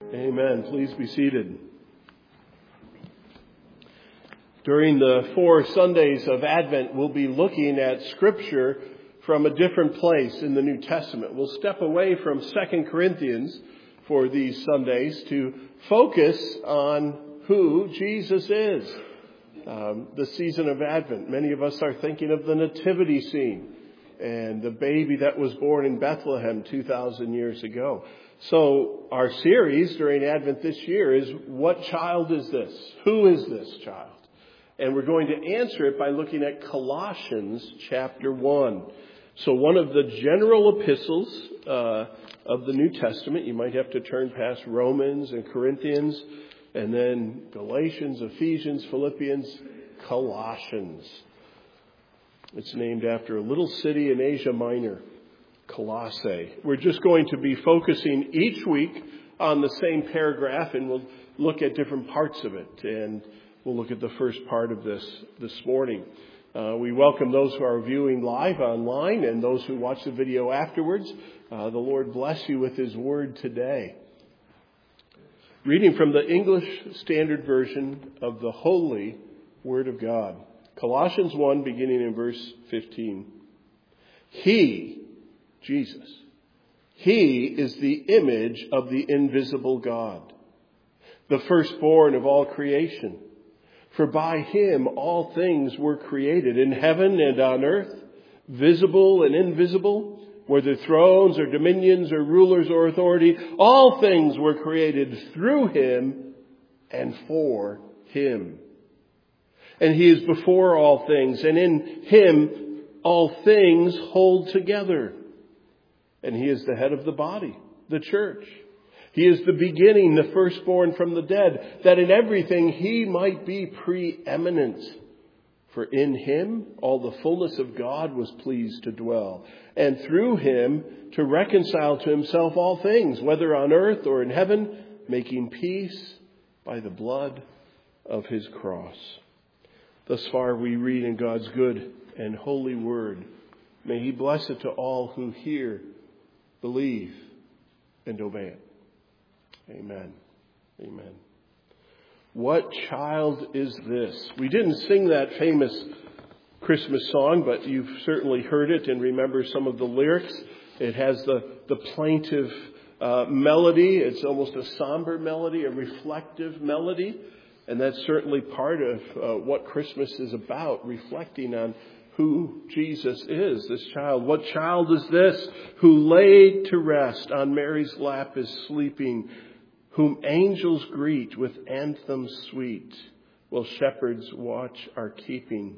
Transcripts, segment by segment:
Amen. Please be seated. During the 4 Sundays of Advent, we'll be looking at Scripture from a different place in the New Testament. We'll step away from 2 Corinthians for these Sundays to focus on who Jesus is. The season of Advent, many of us are thinking of the nativity scene and the baby that was born in Bethlehem 2,000 years ago. So our series during Advent this year is, what child is this? Who is this child? And we're going to answer it by looking at Colossians chapter 1. So one of the general epistles of the New Testament. You might have to turn past Romans and Corinthians, and then Galatians, Ephesians, Philippians, Colossians. It's named after a little city in Asia Minor, Colossae. We're just going to be focusing each week on the same paragraph, and we'll look at different parts of it. And we'll look at the first part of this morning. We welcome those who are viewing live online and those who watch the video afterwards. The Lord bless you with His Word today. Reading from the English Standard Version of the Holy Word of God. Colossians 1, beginning in verse 15. He, Jesus, He is the image of the invisible God, the firstborn of all creation. For by Him all things were created, in heaven and on earth, visible and invisible, whether thrones or dominions or rulers or authority. All things were created through Him and for Him. And He is before all things, and in Him all things hold together. And He is the head of the body, the church. He is the beginning, the firstborn from the dead, that in everything He might be preeminent. For in Him all the fullness of God was pleased to dwell, and through Him to reconcile to Himself all things, whether on earth or in heaven, making peace by the blood of His cross. Thus far we read in God's good and holy word. May He bless it to all who hear, believe, and obey it. Amen. Amen. What child is this? We didn't sing that famous Christmas song, but you've certainly heard it and remember some of the lyrics. It has the plaintive melody. It's almost a somber melody, a reflective melody. And that's certainly part of what Christmas is about, reflecting on who Jesus is, this child. What child is this who laid to rest on Mary's lap is sleeping, whom angels greet with anthems sweet, while shepherds watch are keeping?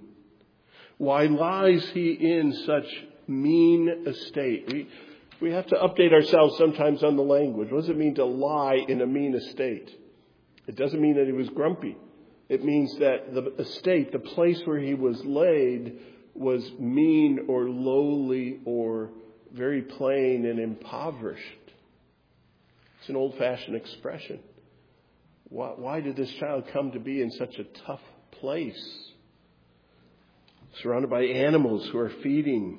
Why lies He in such mean estate? We have to update ourselves sometimes on the language. What does it mean to lie in a mean estate? It doesn't mean that He was grumpy. It means that the estate, the place where He was laid, was mean or lowly or very plain and impoverished. It's an old-fashioned expression. Why did this child come to be in such a tough place? Surrounded by animals who are feeding.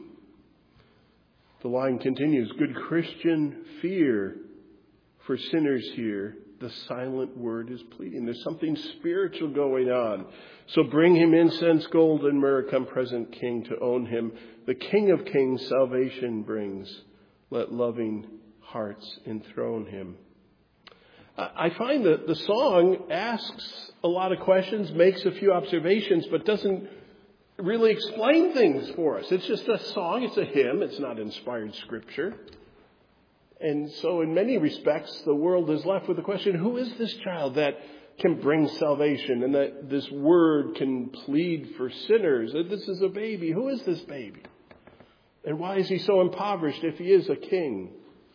The line continues, good Christian, fear, for sinners here, the silent word is pleading. There's something spiritual going on. So bring Him incense, gold, and myrrh, come present King to own Him. The King of Kings salvation brings. Let loving hearts enthrone Him. I find that the song asks a lot of questions, makes a few observations, but doesn't really explain things for us. It's just a song. It's a hymn. It's not inspired scripture. And so in many respects, the world is left with the question, who is this child that can bring salvation and that this word can plead for sinners? This is a baby. Who is this baby? And why is He so impoverished if He is a king?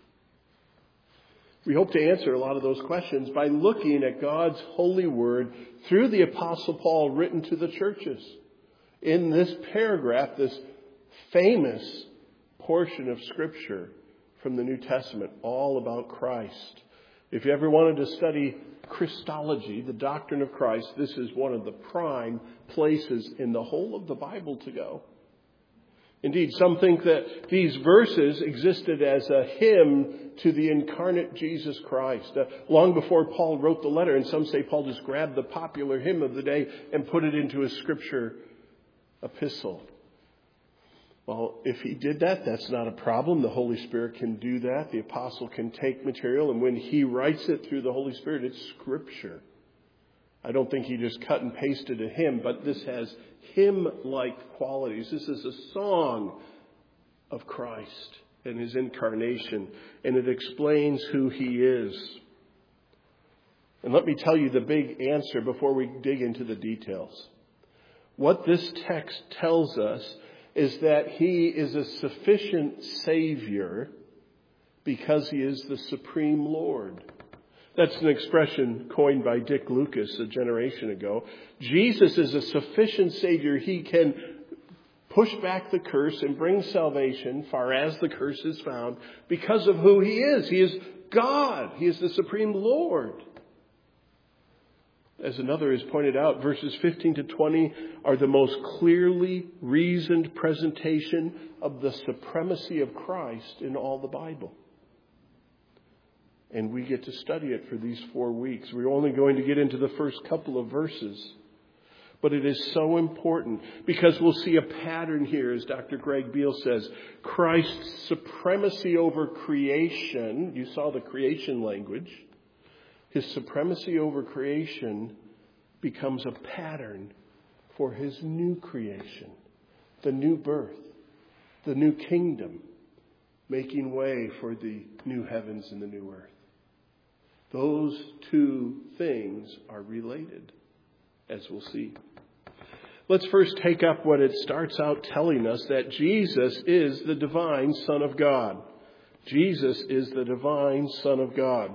We hope to answer a lot of those questions by looking at God's holy word through the Apostle Paul written to the churches. In this paragraph, this famous portion of Scripture from the New Testament, all about Christ. If you ever wanted to study Christology, the doctrine of Christ, this is one of the prime places in the whole of the Bible to go. Indeed, some think that these verses existed as a hymn to the incarnate Jesus Christ. Long before Paul wrote the letter, and some say Paul just grabbed the popular hymn of the day and put it into a scripture epistle. Well, if he did that, that's not a problem. The Holy Spirit can do that. The apostle can take material, and when he writes it through the Holy Spirit, it's scripture. I don't think he just cut and pasted a hymn, but this has hymn-like qualities. This is a song of Christ and his incarnation, and it explains who he is. And let me tell you the big answer before we dig into the details. What this text tells us is that he is a sufficient Savior because he is the supreme Lord. That's an expression coined by Dick Lucas a generation ago. Jesus is a sufficient Savior. He can push back the curse and bring salvation far as the curse is found because of who he is. He is God. He is the supreme Lord. As another has pointed out, verses 15 to 20 are the most clearly reasoned presentation of the supremacy of Christ in all the Bible. And we get to study it for these 4 weeks. We're only going to get into the first couple of verses. But it is so important because we'll see a pattern here, as Dr. Greg Beale says. Christ's supremacy over creation. You saw the creation language. His supremacy over creation becomes a pattern for his new creation, the new birth, the new kingdom, making way for the new heavens and the new earth. Those two things are related, as we'll see. Let's first take up what it starts out telling us, that Jesus is the divine Son of God. Jesus is the divine Son of God.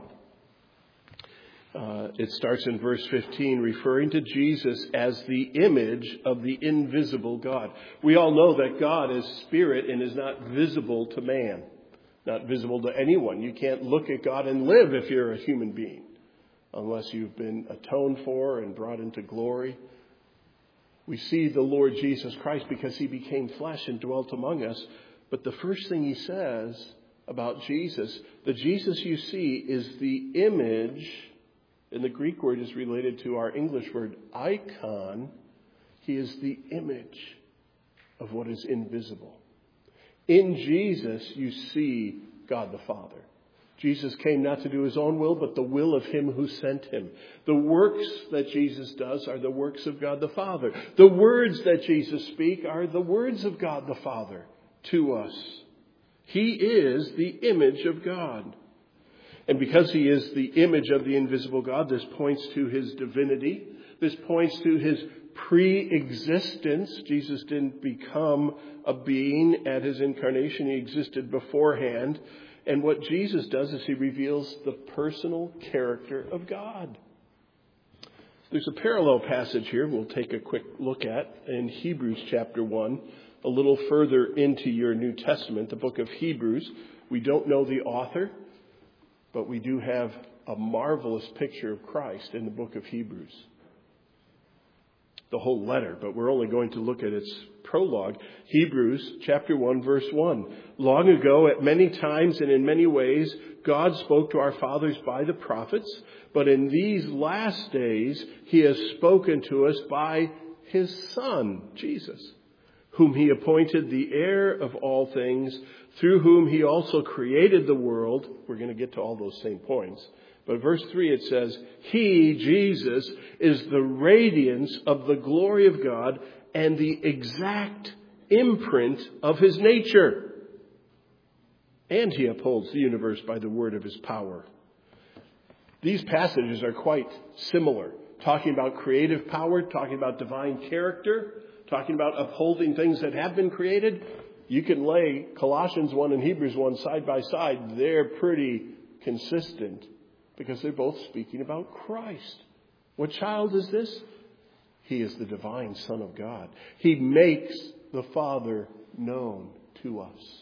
It starts in verse 15, referring to Jesus as the image of the invisible God. We all know that God is spirit and is not visible to man, not visible to anyone. You can't look at God and live if you're a human being, unless you've been atoned for and brought into glory. We see the Lord Jesus Christ because he became flesh and dwelt among us. But the first thing he says about Jesus, the Jesus you see is the image. And the Greek word is related to our English word icon. He is the image of what is invisible. In Jesus, you see God the Father. Jesus came not to do his own will, but the will of him who sent him. The works that Jesus does are the works of God the Father. The words that Jesus speaks are the words of God the Father to us. He is the image of God. And because he is the image of the invisible God, this points to his divinity. This points to his pre-existence. Jesus didn't become a being at his incarnation. He existed beforehand. And what Jesus does is he reveals the personal character of God. There's a parallel passage here we'll take a quick look at in Hebrews chapter 1, a little further into your New Testament, the book of Hebrews. We don't know the author, but we do have a marvelous picture of Christ in the book of Hebrews. The whole letter, but we're only going to look at its prologue. Hebrews chapter 1, verse 1. Long ago, at many times and in many ways, God spoke to our fathers by the prophets, but in these last days, he has spoken to us by his Son, Jesus, whom he appointed the heir of all things, through whom he also created the world. We're going to get to all those same points. But verse 3, it says, he, Jesus, is the radiance of the glory of God and the exact imprint of his nature. And he upholds the universe by the word of his power. These passages are quite similar, talking about creative power, talking about divine character, talking about upholding things that have been created. You can lay Colossians 1 and Hebrews 1 side by side. They're pretty consistent because they're both speaking about Christ. What child is this? He is the divine Son of God. He makes the Father known to us.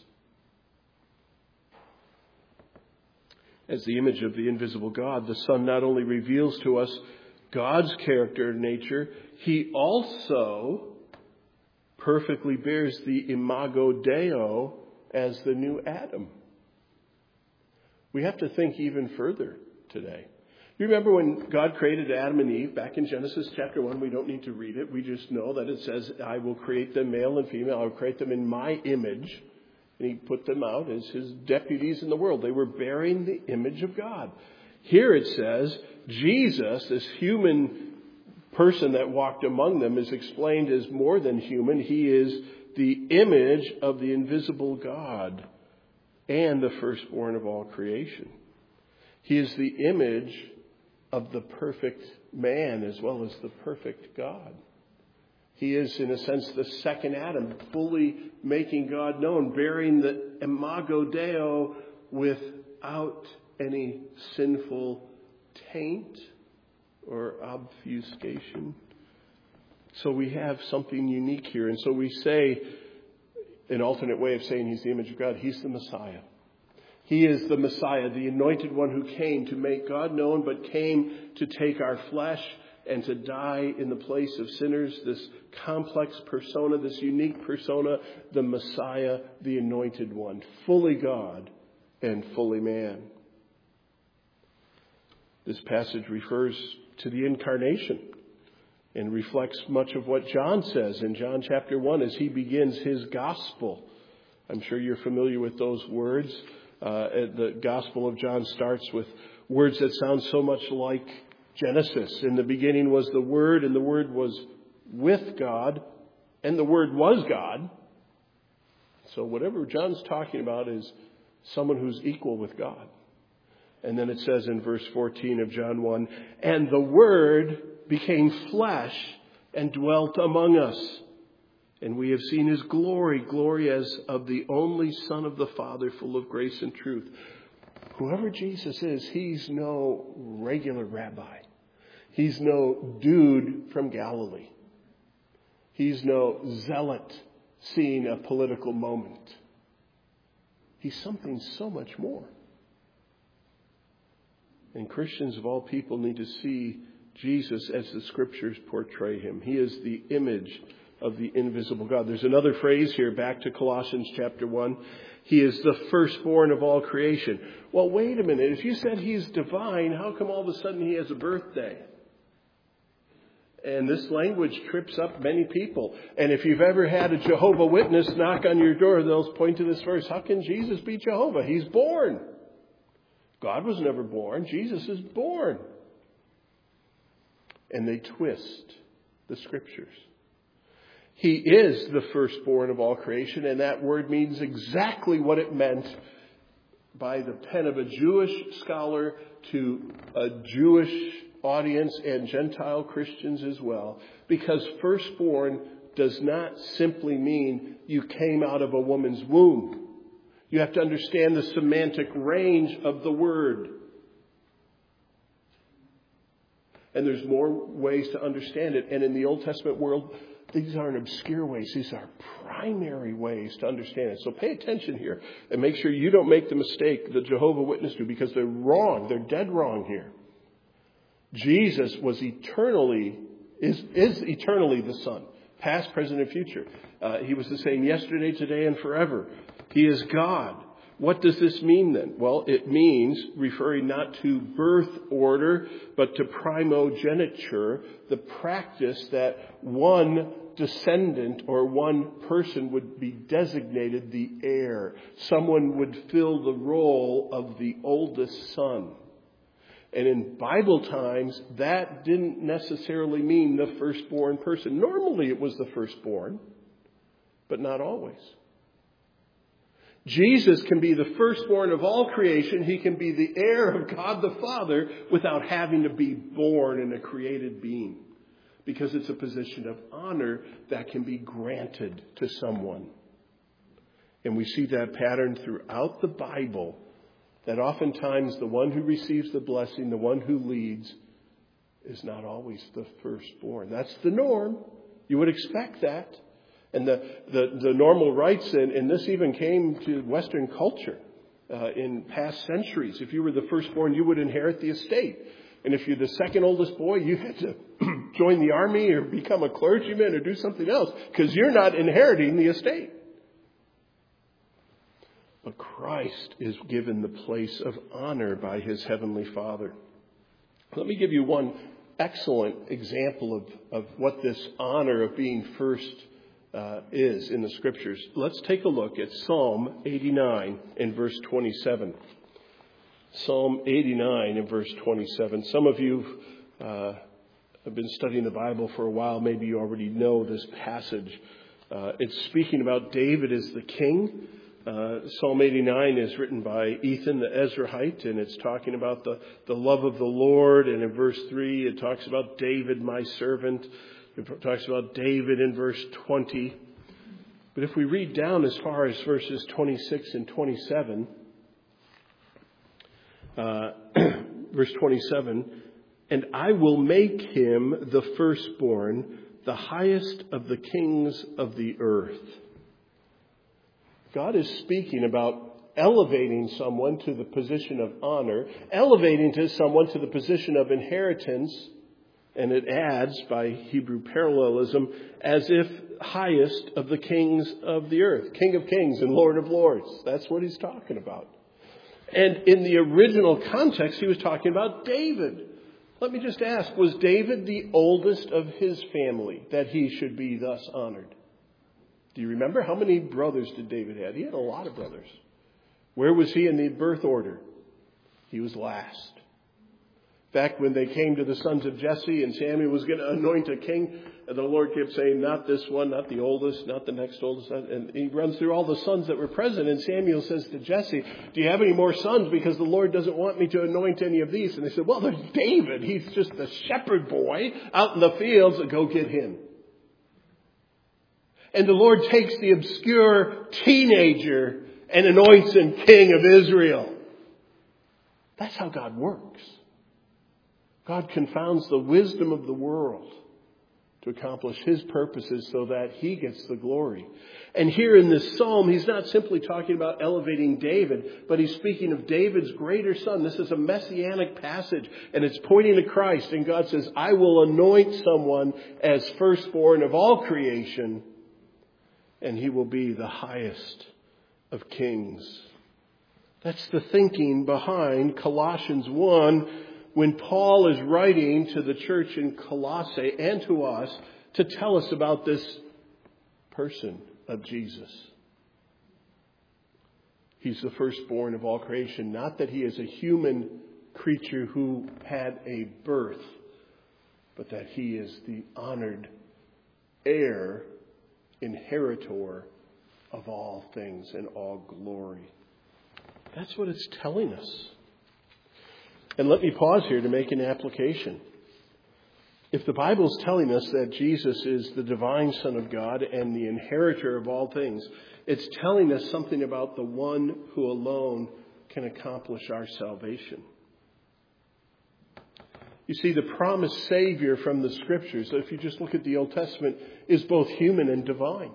As the image of the invisible God, the Son not only reveals to us God's character and nature, he also perfectly bears the imago Dei as the new Adam. We have to think even further today. You remember when God created Adam and Eve back in Genesis chapter 1? We don't need to read it. We just know that it says, I will create them male and female. I will create them in my image. And he put them out as his deputies in the world. They were bearing the image of God. Here it says, Jesus, this human person that walked among them, is explained as more than human. He is the image of the invisible God and the firstborn of all creation. He is the image of the perfect man as well as the perfect God. He is, in a sense, the second Adam, fully making God known, bearing the imago Dei without any sinful taint or obfuscation. So we have something unique here. And so we say, an alternate way of saying he's the image of God, he's the Messiah. He is the Messiah, the anointed one who came to make God known, but came to take our flesh and to die in the place of sinners. This complex persona, this unique persona, the Messiah, the anointed one, fully God and fully man. This passage refers to the incarnation and reflects much of what John says in John chapter 1 as he begins his gospel. I'm sure you're familiar with those words. The Gospel of John starts with words that sound so much like Genesis. In the beginning was the Word, and the Word was with God, and the Word was God. So whatever John's talking about is someone who's equal with God. And then it says in verse 14 of John 1, and the Word became flesh and dwelt among us. And we have seen his glory, glory as of the only Son of the Father, full of grace and truth. Whoever Jesus is, he's no regular rabbi. He's no dude from Galilee. He's no zealot seeing a political moment. He's something so much more. And Christians of all people need to see Jesus as the Scriptures portray him. He is the image of the invisible God. There's another phrase here, back to Colossians chapter 1. He is the firstborn of all creation. Well, wait a minute. If you said he's divine, how come all of a sudden he has a birthday? And this language trips up many people. And if you've ever had a Jehovah's Witness knock on your door, they'll point to this verse. How can Jesus be Jehovah? He's born. God was never born. Jesus is born. And they twist the Scriptures. He is the firstborn of all creation, and that word means exactly what it meant by the pen of a Jewish scholar to a Jewish audience and Gentile Christians as well. Because firstborn does not simply mean you came out of a woman's womb. You have to understand the semantic range of the word. And there's more ways to understand it. And in the Old Testament world, these aren't obscure ways. These are primary ways to understand it. So pay attention here and make sure you don't make the mistake the Jehovah's Witnesses do, because they're wrong. They're dead wrong here. Jesus was eternally, is eternally the Son, past, present, and future. He was the same yesterday, today, and forever. He is God. What does this mean then? Well, it means, referring not to birth order, but to primogeniture, the practice that one descendant or one person would be designated the heir. Someone would fill the role of the oldest son. And in Bible times, that didn't necessarily mean the firstborn person. Normally it was the firstborn, but not always. Jesus can be the firstborn of all creation. He can be the heir of God the Father without having to be born in a created being, because it's a position of honor that can be granted to someone. And we see that pattern throughout the Bible, that oftentimes the one who receives the blessing, the one who leads, is not always the firstborn. That's the norm. You would expect that. And the normal rights, and this even came to Western culture in past centuries. If you were the firstborn, you would inherit the estate. And if you're the second oldest boy, you had to join the army or become a clergyman or do something else, because you're not inheriting the estate. But Christ is given the place of honor by his heavenly Father. Let me give you one excellent example of what this honor of being first is in the Scriptures. Let's take a look at Psalm 89 and verse 27. Psalm 89 and verse 27. Some of you have been studying the Bible for a while. Maybe you already know this passage. It's speaking about David as the king. Psalm 89 is written by Ethan the Ezrahite, and it's talking about the love of the Lord. And in verse 3, it talks about David, my servant. It talks about David in verse 20. But if we read down as far as verses 26 and 27, verse 27, and I will make him the firstborn, the highest of the kings of the earth. God is speaking about elevating someone to the position of honor, elevating to someone to the position of inheritance, and it adds, by Hebrew parallelism, as if highest of the kings of the earth. King of kings and Lord of lords. That's what he's talking about. And in the original context, he was talking about David. Let me just ask, was David the oldest of his family that he should be thus honored? Do you remember how many brothers did David have? He had a lot of brothers. Where was he in the birth order? He was last. In fact, when they came to the sons of Jesse and Samuel was going to anoint a king, the Lord kept saying, not this one, not the oldest, not the next oldest. And he runs through all the sons that were present. And Samuel says to Jesse, do you have any more sons? Because the Lord doesn't want me to anoint any of these. And they said, well, there's David. He's just a shepherd boy out in the fields. Go get him. And the Lord takes the obscure teenager and anoints him king of Israel. That's how God works. God confounds the wisdom of the world to accomplish his purposes so that he gets the glory. And here in this psalm, he's not simply talking about elevating David, but he's speaking of David's greater son. This is a messianic passage, and it's pointing to Christ. And God says, I will anoint someone as firstborn of all creation, and he will be the highest of kings. That's the thinking behind Colossians 1, when Paul is writing to the church in Colossae and to us to tell us about this person of Jesus. He's the firstborn of all creation. Not that he is a human creature who had a birth, but that he is the honored heir, inheritor of all things and all glory. That's what it's telling us. And let me pause here to make an application. If the Bible is telling us that Jesus is the divine Son of God and the inheritor of all things, it's telling us something about the one who alone can accomplish our salvation. You see, the promised Savior from the Scriptures, if you just look at the Old Testament, is both human and divine.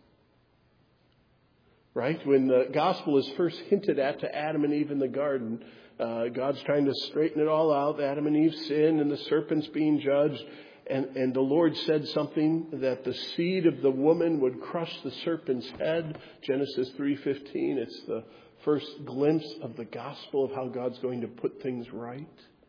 Right? When the gospel is first hinted at to Adam and Eve in the garden, God's trying to straighten it all out. Adam and Eve sin and the serpent's being judged. And the Lord said something that the seed of the woman would crush the serpent's head. Genesis 3:15. It's the first glimpse of the gospel of how God's going to put things right.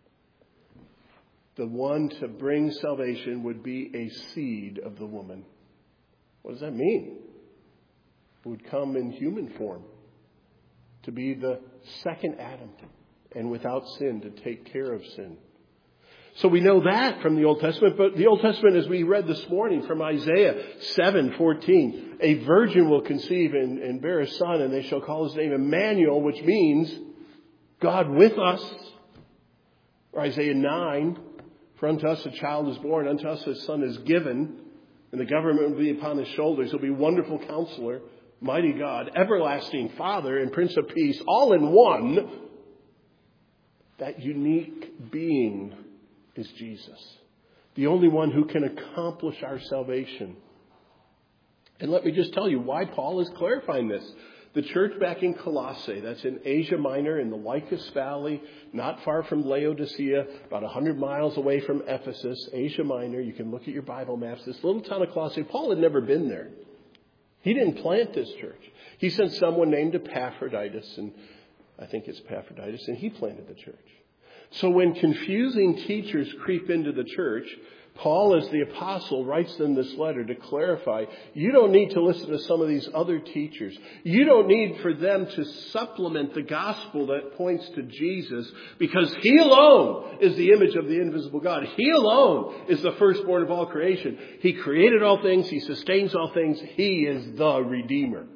The one to bring salvation would be a seed of the woman. What does that mean? It would come in human form to be the second Adam and without sin to take care of sin. So we know that from the Old Testament, but the Old Testament, as we read this morning from Isaiah 7:14, a virgin will conceive and bear a son, and they shall call his name Emmanuel, which means God with us. Or Isaiah 9, for unto us a child is born, unto us a son is given, and the government will be upon his shoulders. He'll be Wonderful Counselor, Mighty God, Everlasting Father, and Prince of Peace, all in one. That unique being is Jesus, the only one who can accomplish our salvation. And let me just tell you why Paul is clarifying this. The church back in Colossae, that's in Asia Minor in the Lycus Valley, not far from Laodicea, about 100 miles away from Ephesus, Asia Minor. You can look at your Bible maps. This little town of Colossae, Paul had never been there. He didn't plant this church. He sent someone named Epaphroditus, and I think it's Epaphroditus, and he planted the church. So when confusing teachers creep into the church, Paul, as the apostle, writes them this letter to clarify, you don't need to listen to some of these other teachers. You don't need for them to supplement the gospel that points to Jesus, because He alone is the image of the invisible God. He alone is the firstborn of all creation. He created all things. He sustains all things. He is the Redeemer.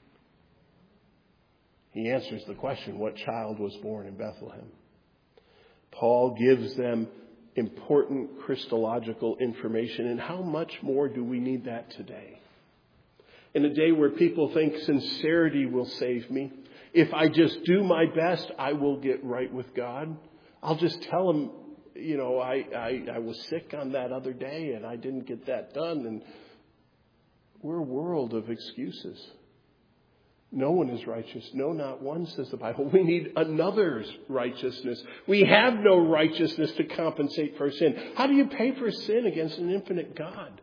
He answers the question, what child was born in Bethlehem? Paul gives them important Christological information. And how much more do we need that today? In a day where people think sincerity will save me. If I just do my best, I will get right with God. I'll just tell him, I was sick on that other day and I didn't get that done. And we're a world of excuses. No one is righteous. No, not one, says the Bible. We need another's righteousness. We have no righteousness to compensate for sin. How do you pay for sin against an infinite God?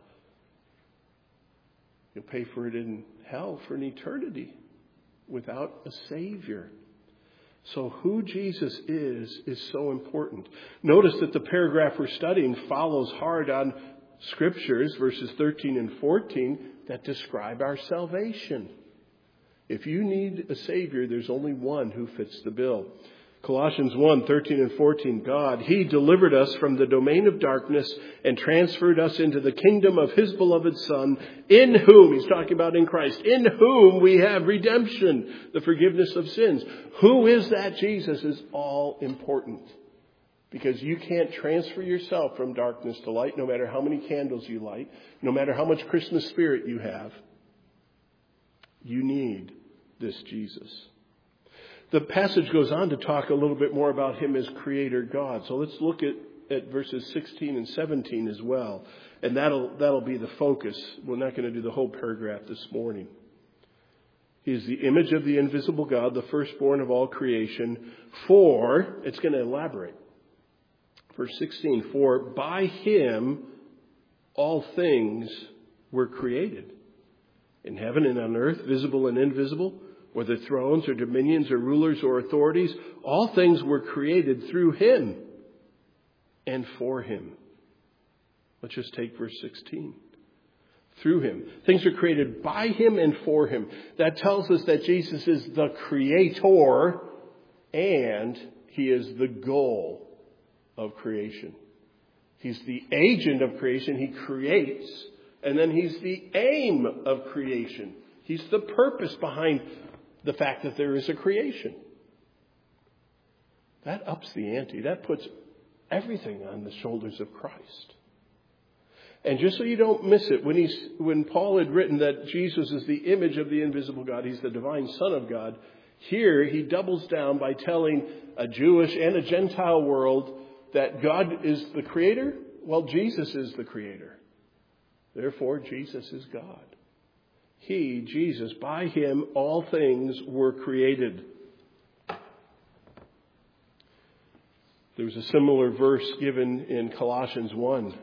You'll pay for it in hell for an eternity without a Savior. So who Jesus is so important. Notice that the paragraph we're studying follows hard on scriptures, verses 13 and 14, that describe our salvation. If you need a Savior, there's only one who fits the bill. Colossians 1, 13 and 14, God, He delivered us from the domain of darkness and transferred us into the kingdom of His beloved Son, in whom, He's talking about in Christ, in whom we have redemption, the forgiveness of sins. Who is that Jesus is all important. Because you can't transfer yourself from darkness to light, no matter how many candles you light, no matter how much Christmas spirit you have. You need this Jesus. The passage goes on to talk a little bit more about Him as Creator God. So let's look at verses 16 and 17 as well. And that'll be the focus. We're not going to do the whole paragraph this morning. He is the image of the invisible God, the firstborn of all creation. For, it's going to elaborate. Verse 16, for by Him all things were created. In heaven and on earth, visible and invisible, whether thrones or dominions or rulers or authorities, all things were created through Him and for Him. Let's just take verse 16. Through Him. Things are created by Him and for Him. That tells us that Jesus is the Creator and He is the goal of creation. He's the agent of creation. He creates. And then He's the aim of creation. He's the purpose behind the fact that there is a creation. That ups the ante. That puts everything on the shoulders of Christ. And just so you don't miss it, when Paul had written that Jesus is the image of the invisible God, He's the divine Son of God, here he doubles down by telling a Jewish and a Gentile world that God is the Creator. Well, Jesus is the Creator. Therefore, Jesus is God. He, Jesus, by Him, all things were created. There was a similar verse given in Colossians 1,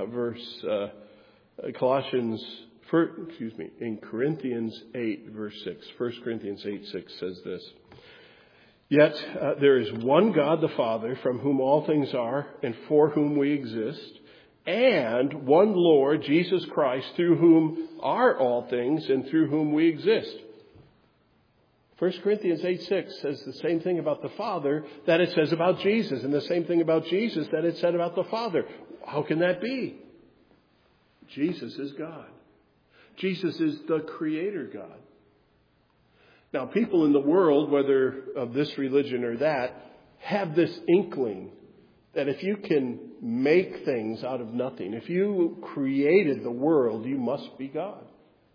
in Corinthians 8, verse 6. 1 Corinthians 8, 6 says this. Yet there is one God the Father, from whom all things are, and for whom we exist, and one Lord, Jesus Christ, through whom are all things and through whom we exist. 1 Corinthians 8:6 says the same thing about the Father that it says about Jesus, and the same thing about Jesus that it said about the Father. How can that be? Jesus is God. Jesus is the Creator God. Now, people in the world, whether of this religion or that, have this inkling that if you can make things out of nothing, if you created the world, you must be God.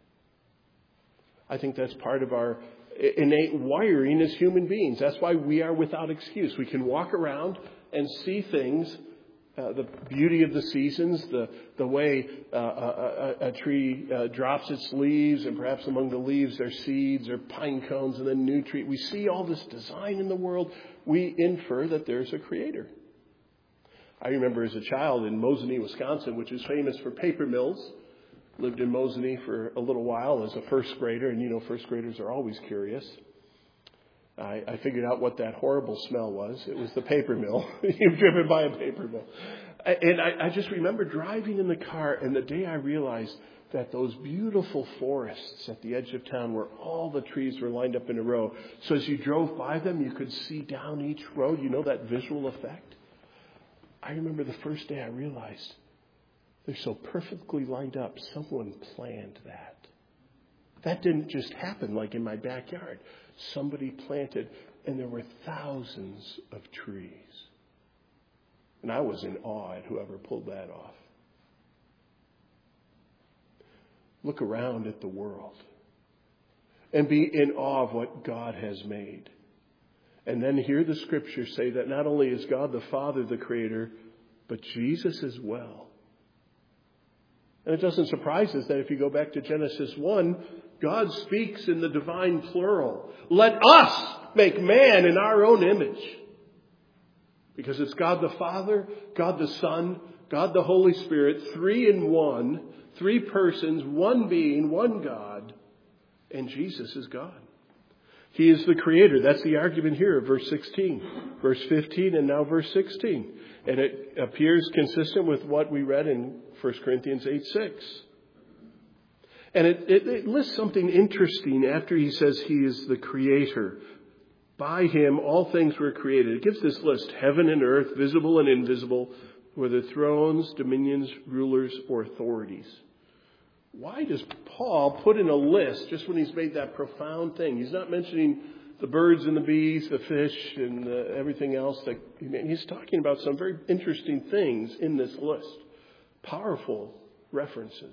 I think that's part of our innate wiring as human beings. That's why we are without excuse. We can walk around and see things the beauty of the seasons, the way a tree drops its leaves, and perhaps among the leaves are seeds or pine cones and then new tree. We see all this design in the world. We infer that there's a creator. I remember as a child in Mosinee, Wisconsin, which is famous for paper mills. Lived in Mosinee for a little while as a first grader, and first graders are always curious. I figured out what that horrible smell was. It was the paper mill. You've driven by a paper mill. And I just remember driving in the car, and the day I realized that those beautiful forests at the edge of town where all the trees were lined up in a row. So as you drove by them, you could see down each row, that visual effect. I remember the first day I realized they're so perfectly lined up. Someone planned that. That didn't just happen like in my backyard. Somebody planted, and there were thousands of trees. And I was in awe at whoever pulled that off. Look around at the world and be in awe of what God has made. And then hear the scriptures say that not only is God the Father the Creator, but Jesus as well. And it doesn't surprise us that if you go back to Genesis 1, God speaks in the divine plural. Let us make man in our own image. Because it's God the Father, God the Son, God the Holy Spirit, 3 in 1, 3 persons, 1 being, 1 God, and Jesus is God. He is the Creator. That's the argument here of verse 16, verse 15, and now verse 16. And it appears consistent with what we read in 1 Corinthians 8:6. And it lists something interesting after he says he is the Creator. By him all things were created. It gives this list: heaven and earth, visible and invisible, whether thrones, dominions, rulers, or authorities. Why does Paul put in a list just when he's made that profound thing? He's not mentioning the birds and the bees, the fish, and everything else. He's talking about some very interesting things in this list. Powerful references.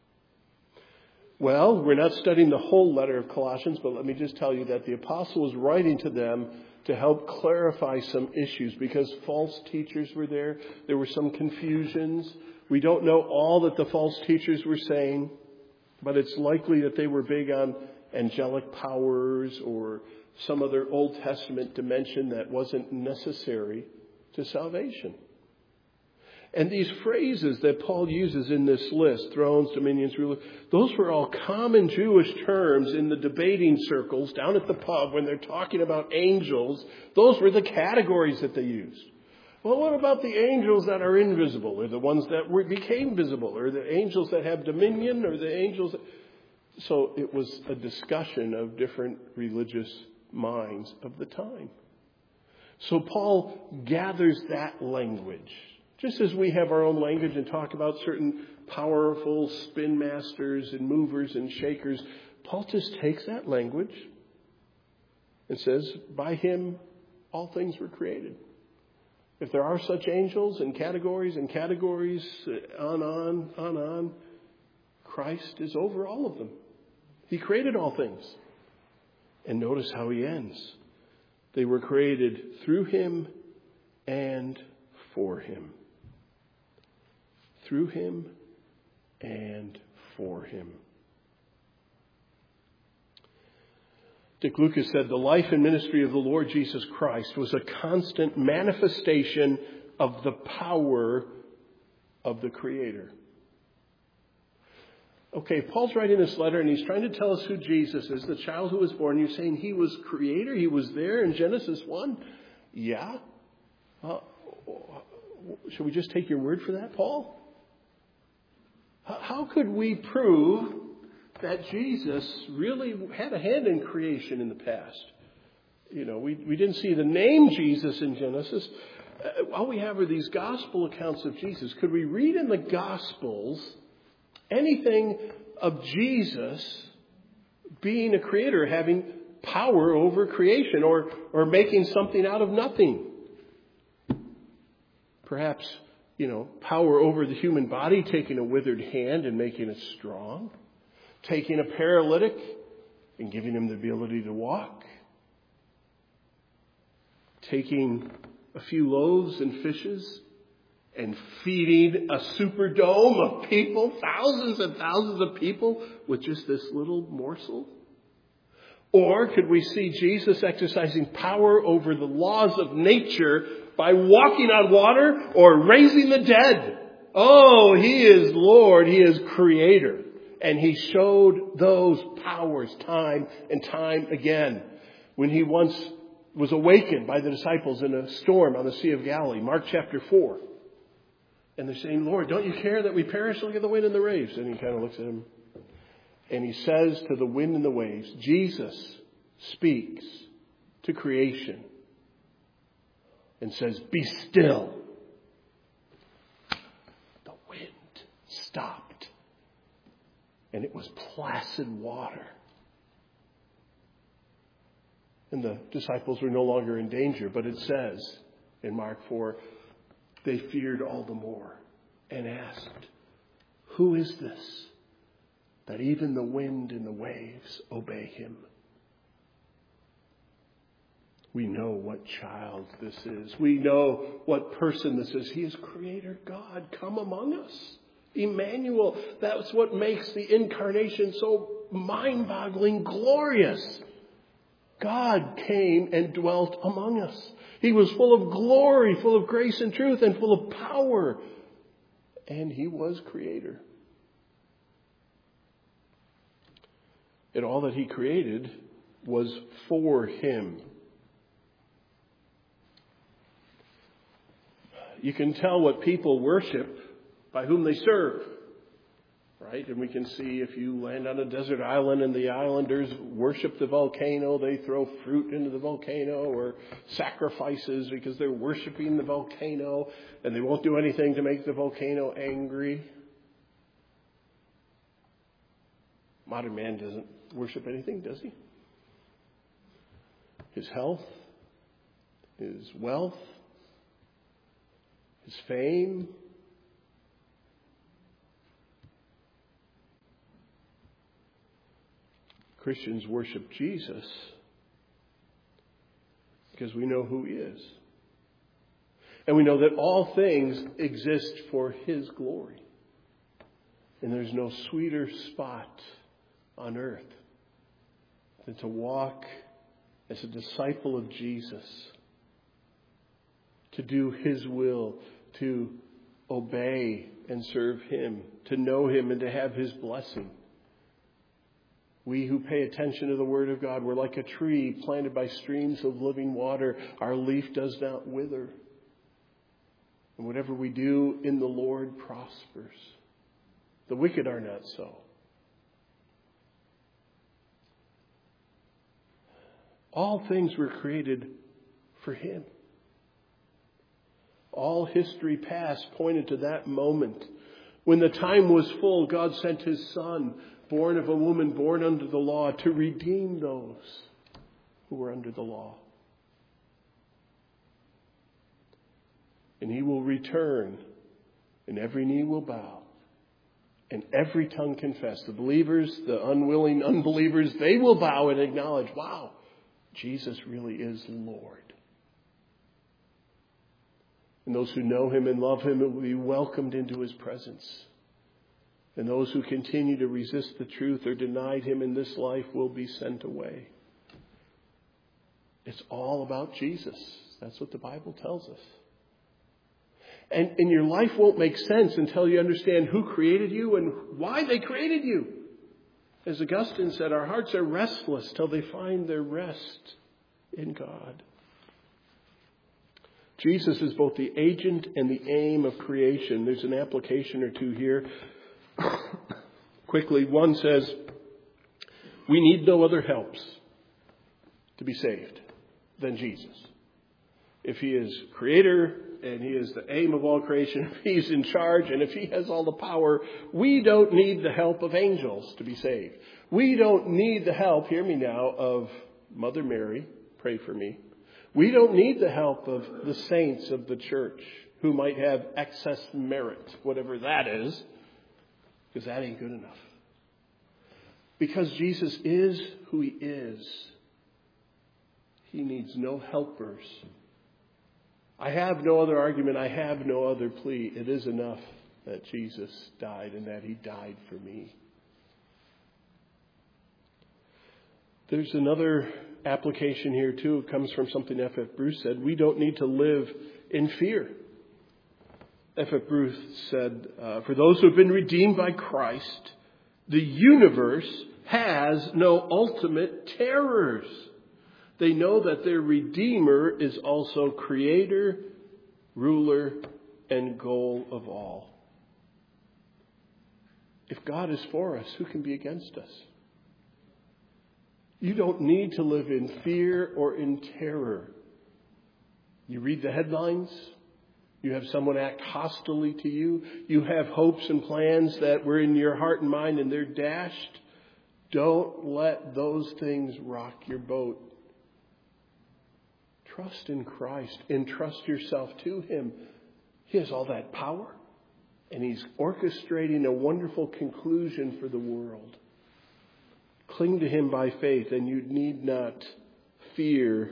Well, we're not studying the whole letter of Colossians, but let me just tell you that the apostle was writing to them to help clarify some issues because false teachers were there. There were some confusions. We don't know all that the false teachers were saying, but it's likely that they were big on angelic powers or some other Old Testament dimension that wasn't necessary to salvation. And these phrases that Paul uses in this list, thrones, dominions, rulers, those were all common Jewish terms in the debating circles down at the pub when they're talking about angels. Those were the categories that they used. Well, what about the angels that are invisible, or the ones that became visible, or the angels that have dominion, or the angels that... So it was a discussion of different religious minds of the time. So Paul gathers that language. Just as we have our own language and talk about certain powerful spin masters and movers and shakers, Paul just takes that language and says, by him all things were created. If there are such angels and categories, on, Christ is over all of them. He created all things. And notice how he ends. They were created through him and for him. Through him and for him. Dick Lucas said, the life and ministry of the Lord Jesus Christ was a constant manifestation of the power of the Creator. Okay, Paul's writing this letter and he's trying to tell us who Jesus is, the child who was born. You're saying he was Creator? He was there in Genesis 1? Yeah. Should we just take your word for that, Paul? How could we prove that Jesus really had a hand in creation in the past? We didn't see the name Jesus in Genesis. All we have are these gospel accounts of Jesus. Could we read in the Gospels anything of Jesus being a creator, having power over creation, or making something out of nothing? Perhaps, power over the human body, taking a withered hand and making it strong. Taking a paralytic and giving him the ability to walk. Taking a few loaves and fishes and feeding a superdome of people, thousands and thousands of people, with just this little morsel? Or could we see Jesus exercising power over the laws of nature by walking on water or raising the dead? Oh, He is Lord. He is Creator. And He showed those powers time and time again. When He once was awakened by the disciples in a storm on the Sea of Galilee, Mark chapter 4. And they're saying, Lord, don't you care that we perish? Look at the wind and the waves. And He kind of looks at them. And He says to the wind and the waves, Jesus speaks to creation and says, be still. The wind stopped. And it was placid water. And the disciples were no longer in danger. But it says in Mark 4, they feared all the more and asked, who is this that even the wind and the waves obey Him? We know what child this is. We know what person this is. He is Creator God, come among us. Emmanuel, that's what makes the incarnation so mind-boggling glorious. God came and dwelt among us. He was full of glory, full of grace and truth, and full of power. And He was Creator. And all that He created was for Him. You can tell what people worship by whom they serve. Right? And we can see if you land on a desert island and the islanders worship the volcano, they throw fruit into the volcano or sacrifices because they're worshiping the volcano, and they won't do anything to make the volcano angry. Modern man doesn't worship anything, does he? His health, his wealth, his fame. Christians worship Jesus because we know who He is. And we know that all things exist for His glory. And there's no sweeter spot on earth than to walk as a disciple of Jesus, to do His will, to obey and serve Him, to know Him and to have His blessing. We who pay attention to the Word of God, we're like a tree planted by streams of living water. Our leaf does not wither. And whatever we do in the Lord prospers. The wicked are not so. All things were created for Him. All history past pointed to that moment. When the time was full, God sent His Son, born of a woman, born under the law, to redeem those who were under the law. And He will return, and every knee will bow, and every tongue confess. The believers, the unwilling unbelievers, they will bow and acknowledge, wow, Jesus really is Lord. And those who know Him and love Him will be welcomed into His presence. And those who continue to resist the truth or denied Him in this life will be sent away. It's all about Jesus. That's what the Bible tells us. And your life won't make sense until you understand who created you and why they created you. As Augustine said, our hearts are restless till they find their rest in God. Jesus is both the agent and the aim of creation. There's an application or two here. Quickly, one says, we need no other helps to be saved than Jesus. If He is Creator and He is the aim of all creation, if He's in charge and if He has all the power, we don't need the help of angels to be saved. We don't need the help, hear me now, of Mother Mary, pray for me. We don't need the help of the saints of the church who might have excess merit, whatever that is, because that ain't good enough. Because Jesus is who He is, He needs no helpers I have no other argument. I have no other plea. It is enough that Jesus died and that he died for me. There's another application here too. It comes from something F.F. Bruce said. We don't need to live in fear. F.F. Bruce said, for those who have been redeemed by Christ, the universe has no ultimate terrors. They know that their Redeemer is also creator, ruler, and goal of all. If God is for us, who can be against us? You don't need to live in fear or in terror. You read the headlines. You have someone act hostilely to you. You have hopes and plans that were in your heart and mind and they're dashed. Don't let those things rock your boat. Trust in Christ. Entrust yourself to him. He has all that power. And he's orchestrating a wonderful conclusion for the world. Cling to him by faith, and you need not fear.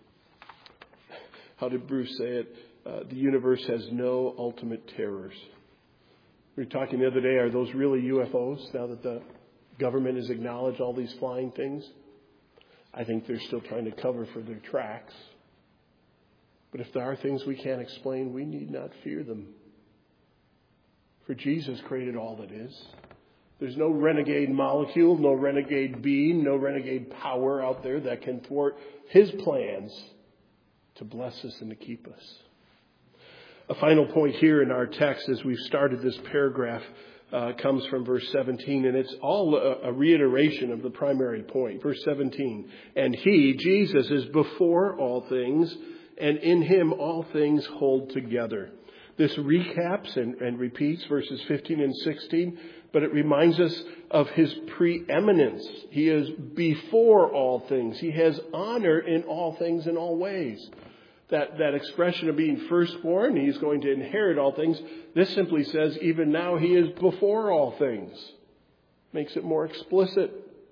How did Bruce say it? The universe has no ultimate terrors. We were talking the other day, are those really UFOs now that the government has acknowledged all these flying things? I think they're still trying to cover for their tracks. But if there are things we can't explain, we need not fear them. For Jesus created all that is. There's no renegade molecule, no renegade being, no renegade power out there that can thwart his plans to bless us and to keep us. A final point here in our text as we've started this paragraph comes from verse 17, and it's all a reiteration of the primary point. Verse 17, and he, Jesus, is before all things, and in him all things hold together. This recaps and repeats verses 15 and 16, but it reminds us of his preeminence. He is before all things. He has honor in all things in all ways. That expression of being firstborn, he's going to inherit all things. This simply says even now he is before all things. Makes it more explicit.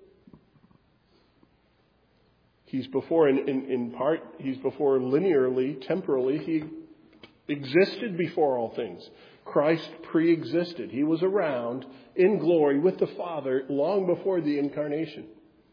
He's before in part, he's before linearly, temporally. He existed before all things. Christ pre-existed. He was around in glory with the Father long before the incarnation.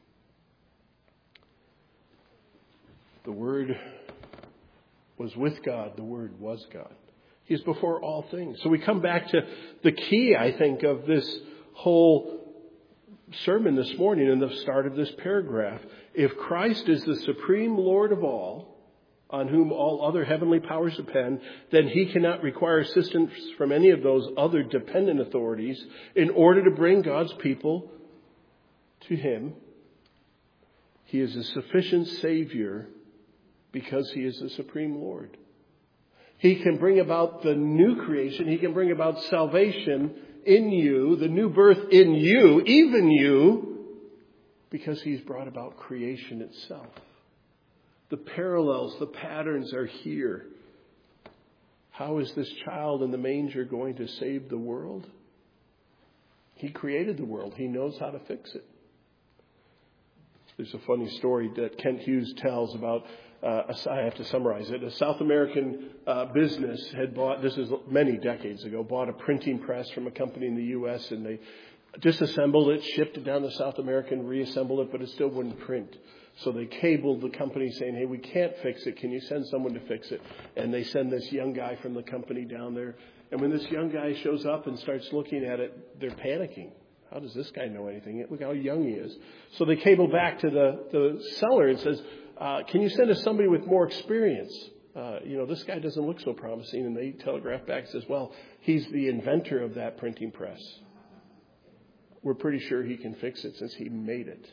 The Word was with God. The Word was God. He is before all things. So we come back to the key, I think, of this whole sermon this morning in the start of this paragraph. If Christ is the supreme Lord of all, on whom all other heavenly powers depend, then he cannot require assistance from any of those other dependent authorities in order to bring God's people to him. He is a sufficient Savior because he is the supreme Lord. He can bring about the new creation. He can bring about salvation in you, the new birth in you, even you, because he's brought about creation itself. The parallels, the patterns are here. How is this child in the manger going to save the world? He created the world. He knows how to fix it. There's a funny story that Kent Hughes tells about, I have to summarize it. A South American business had bought, this is many decades ago, bought a printing press from a company in the U.S. and they disassembled it, shipped it down to South America and reassembled it, but it still wouldn't print. So they cabled the company saying, hey, we can't fix it. Can you send someone to fix it? And they send this young guy from the company down there. And when this young guy shows up and starts looking at it, they're panicking. How does this guy know anything? Look how young he is. So they cable back to the seller and says, can you send us somebody with more experience? This guy doesn't look so promising. And they telegraph back and says, well, he's the inventor of that printing press. We're pretty sure he can fix it since he made it.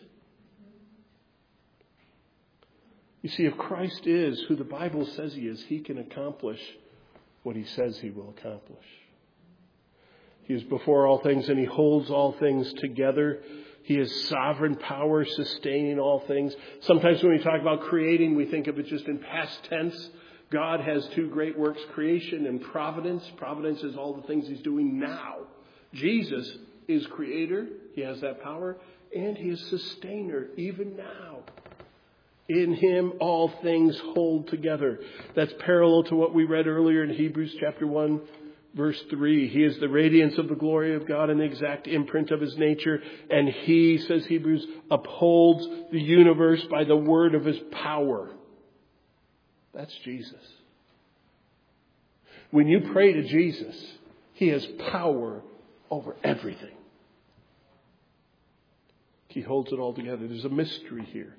You see, if Christ is who the Bible says he is, he can accomplish what he says he will accomplish. He is before all things and he holds all things together. He has sovereign power sustaining all things. Sometimes when we talk about creating, we think of it just in past tense. God has two great works, creation and providence. Providence is all the things he's doing now. Jesus is creator. He has that power. And he is sustainer even now. In him all things hold together. That's parallel to what we read earlier in Hebrews chapter 1, verse 3. He is the radiance of the glory of God and the exact imprint of his nature. And he, says Hebrews, upholds the universe by the word of his power. That's Jesus. When you pray to Jesus, he has power over everything. He holds it all together. There's a mystery here.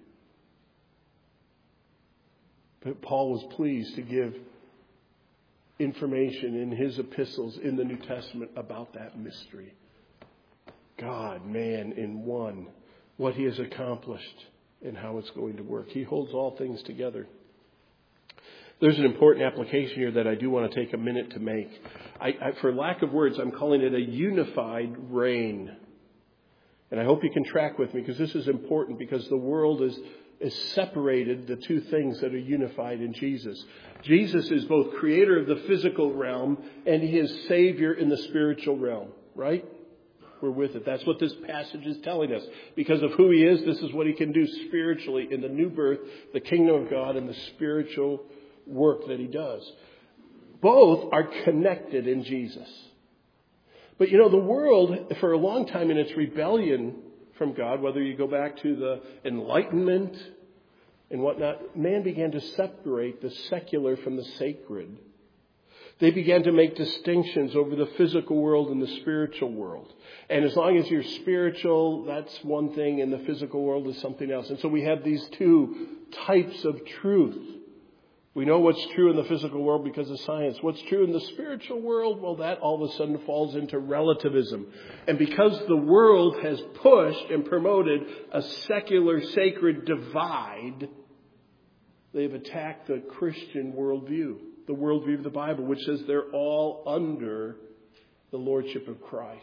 But Paul was pleased to give information in his epistles in the New Testament about that mystery. God, man in one, what he has accomplished and how it's going to work. He holds all things together. There's an important application here that I do want to take a minute to make. For lack of words, I'm calling it a unified reign. And I hope you can track with me because this is important because the world is separated the two things that are unified in Jesus. Jesus is both creator of the physical realm and he is savior in the spiritual realm, right? We're with it. That's what this passage is telling us. Because of who he is, this is what he can do spiritually in the new birth, the kingdom of God, and the spiritual work that he does. Both are connected in Jesus. But the world, for a long time in its rebellion from God, whether you go back to the Enlightenment and whatnot, man began to separate the secular from the sacred. They began to make distinctions over the physical world and the spiritual world. And as long as you're spiritual, that's one thing, and the physical world is something else. And so we have these two types of truth. We know what's true in the physical world because of science. What's true in the spiritual world, well, that all of a sudden falls into relativism. And because the world has pushed and promoted a secular sacred divide, they've attacked the Christian worldview, the worldview of the Bible, which says they're all under the lordship of Christ.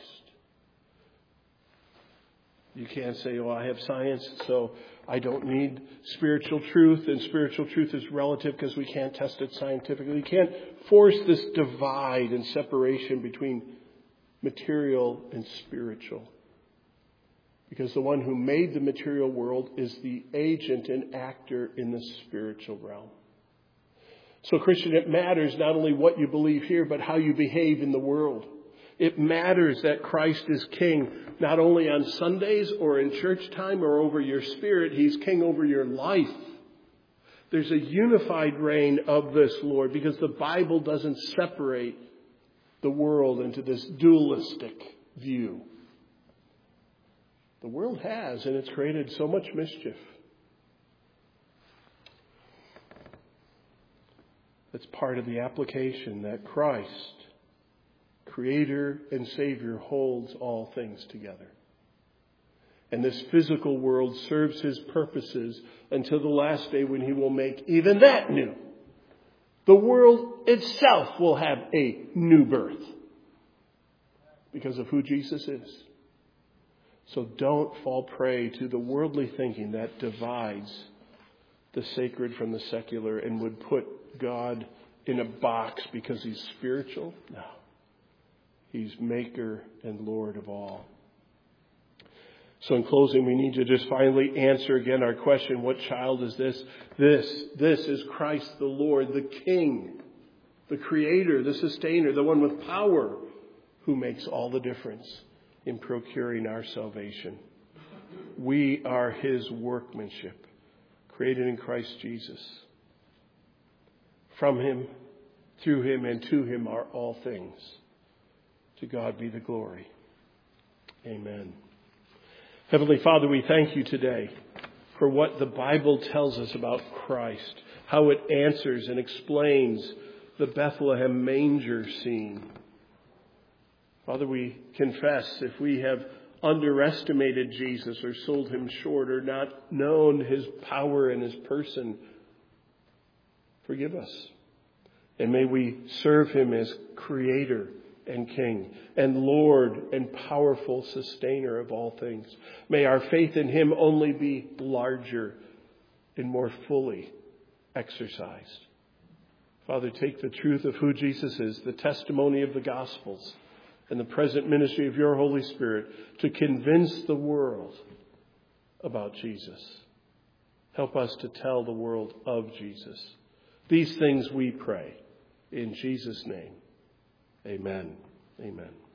You can't say, I have science, so I don't need spiritual truth, and spiritual truth is relative because we can't test it scientifically. You can't force this divide and separation between material and spiritual. Because the one who made the material world is the agent and actor in the spiritual realm. So, Christian, it matters not only what you believe here, but how you behave in the world. It matters that Christ is king, not only on Sundays or in church time or over your spirit. He's king over your life. There's a unified reign of this Lord because the Bible doesn't separate the world into this dualistic view. The world has, and it's created so much mischief. It's part of the application that Christ, Creator and Savior, holds all things together. And this physical world serves his purposes until the last day when he will make even that new. The world itself will have a new birth because of who Jesus is. So don't fall prey to the worldly thinking that divides the sacred from the secular and would put God in a box because he's spiritual. No. He's maker and Lord of all. So in closing, we need to just finally answer again our question, what child is this? This is Christ the Lord, the King, the Creator, the Sustainer, the one with power, who makes all the difference in procuring our salvation. We are his workmanship, created in Christ Jesus. From him, through him, and to him are all things. To God be the glory. Amen. Heavenly Father, we thank you today for what the Bible tells us about Christ, how it answers and explains the Bethlehem manger scene. Father, we confess if we have underestimated Jesus or sold him short or not known his power and his person, forgive us. And may we serve him as Creator and King and Lord and powerful Sustainer of all things. May our faith in him only be larger and more fully exercised. Father, take the truth of who Jesus is, the testimony of the Gospels, and the present ministry of your Holy Spirit to convince the world about Jesus. Help us to tell the world of Jesus. These things we pray in Jesus' name. Amen. Amen.